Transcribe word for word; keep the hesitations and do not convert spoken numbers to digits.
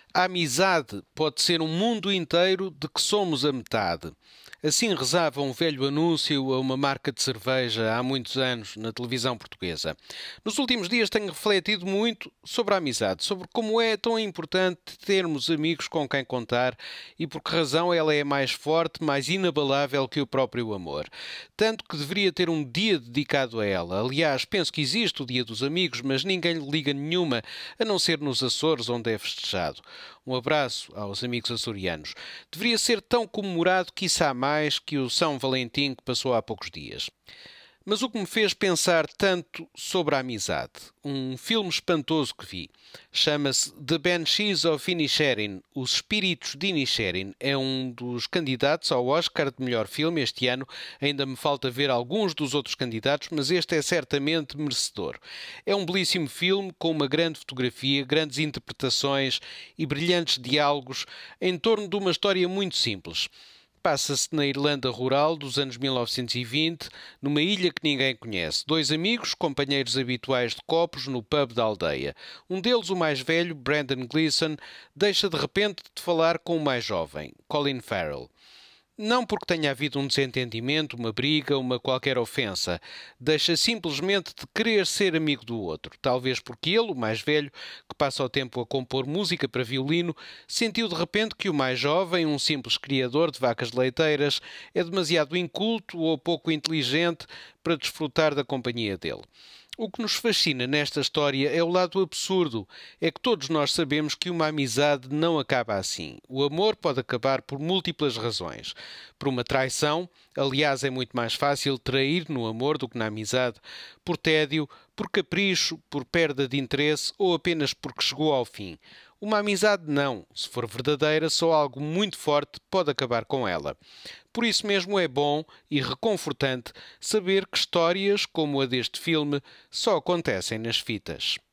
A amizade pode ser um mundo inteiro de que somos a metade. Assim rezava um velho anúncio a uma marca de cerveja há muitos anos na televisão portuguesa. Nos últimos dias tenho refletido muito sobre a amizade, sobre como é tão importante termos amigos com quem contar e por que razão ela é mais forte, mais inabalável que o próprio amor. Tanto que deveria ter um dia dedicado a ela. Aliás, penso que existe o Dia dos Amigos, mas ninguém lhe liga nenhuma, a não ser nos Açores, onde é festejado. Um abraço aos amigos açorianos. Deveria ser tão comemorado, quiçá mais, que o São Valentim que passou há poucos dias. Mas o que me fez pensar tanto sobre a amizade? Um filme espantoso que vi. Chama-se The Banshees of Inisherin. Os Espíritos de Inisherin. É um dos candidatos ao Oscar de melhor filme este ano. Ainda me falta ver alguns dos outros candidatos, mas este é certamente merecedor. É um belíssimo filme com uma grande fotografia, grandes interpretações e brilhantes diálogos em torno de uma história muito simples. Passa-se na Irlanda rural dos anos mil novecentos e vinte, numa ilha que ninguém conhece. Dois amigos, companheiros habituais de copos no pub da aldeia. Um deles, o mais velho, Brendan Gleeson, deixa de repente de falar com o mais jovem, Colin Farrell. Não porque tenha havido um desentendimento, uma briga, uma qualquer ofensa. Deixa simplesmente de querer ser amigo do outro. Talvez porque ele, o mais velho, que passa o tempo a compor música para violino, sentiu de repente que o mais jovem, um simples criador de vacas leiteiras, é demasiado inculto ou pouco inteligente para desfrutar da companhia dele. O que nos fascina nesta história é o lado absurdo. É que todos nós sabemos que uma amizade não acaba assim. O amor pode acabar por múltiplas razões. Por uma traição, aliás, é muito mais fácil trair no amor do que na amizade. Por tédio, por capricho, por perda de interesse ou apenas porque chegou ao fim. Uma amizade não. Se for verdadeira, só algo muito forte pode acabar com ela. Por isso mesmo é bom e reconfortante saber que histórias como a deste filme só acontecem nas fitas.